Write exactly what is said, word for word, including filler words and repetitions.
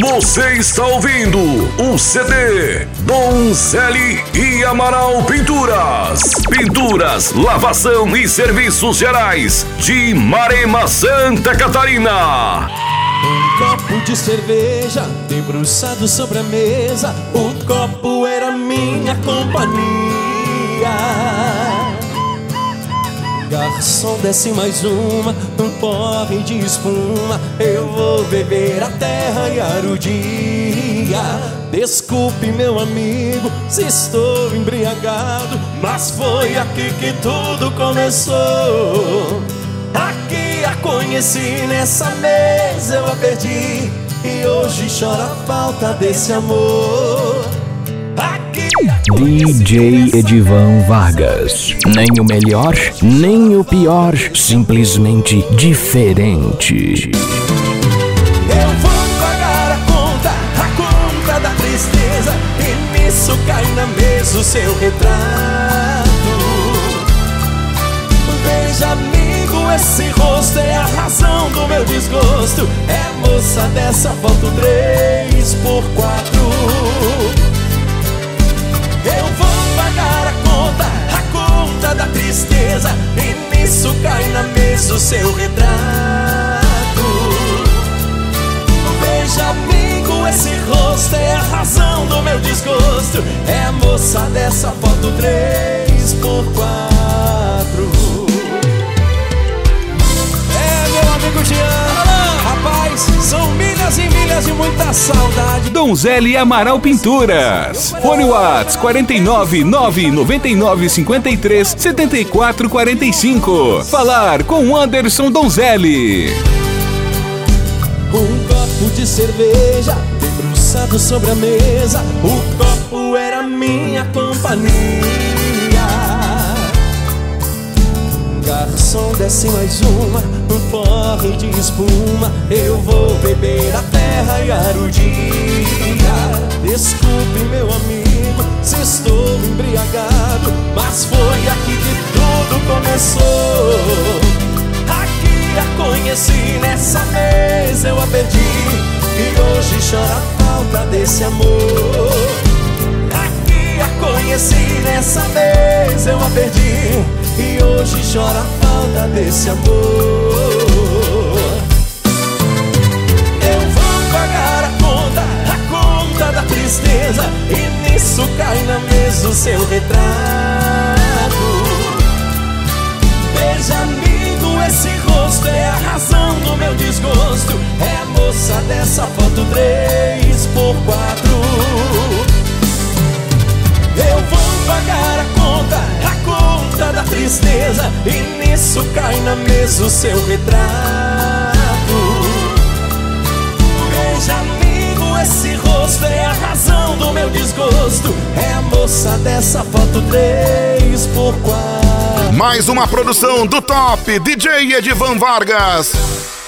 Você está ouvindo o C D Donzelle e Amaral Pinturas. Pinturas, lavação e serviços gerais de Marema, Santa Catarina. Um copo de cerveja debruçado sobre a mesa. O copo era minha companhia. Garçom, desce mais uma, um porre de espuma. Eu vou beber até raiar o dia. Desculpe, meu amigo, se estou embriagado, mas foi aqui que tudo começou. Aqui a conheci, nessa mesa eu a perdi, e hoje chora a falta desse amor. D J Edivan Vargas. Nem o melhor, nem o pior, simplesmente diferente. Eu vou pagar a conta, a conta da tristeza, e nisso cai na mesa o seu retrato. Veja, amigo, esse rosto é a razão do meu desgosto. É moça dessa foto três por quatro. Eu vou pagar a conta, a conta da tristeza, e nisso cai na mesa o seu retrato. Veja, amigo, esse rosto é a razão do meu desgosto. É a moça dessa foto três por quatro. É, meu amigo Jean, rapaz, são milhas e milhas de muita saudade. Donzelle e Amaral Pinturas. Fone Whats quatro nove nove nove nove cinco três sete quatro quatro cinco. Falar com Anderson Donzelle. Um copo de cerveja debruçado sobre a mesa. O copo era minha companhia. Garçom, desce mais uma, um porre de espuma. Eu vou beber até raiar o dia. Desculpe, meu amigo, se estou embriagado, mas foi aqui que tudo começou. Aqui a conheci, nessa mesa eu a perdi, e hoje chora a falta desse amor. Aqui a conheci, nessa mesa eu a perdi, e hoje chora a falta desse amor. Eu vou pagar a conta, a conta da tristeza, e nisso cai na mesa o seu retrato. Veja, amigo, esse rosto é a razão do meu desgosto. É a moça dessa foto três por quatro. Eu vou pagar a conta, a conta da tristeza, e nisso cai na mesa o seu retrato. Veja, amigo, esse rosto é a razão do meu desgosto. É a moça dessa foto três por quatro. Mais uma produção do top D J Edivan Vargas.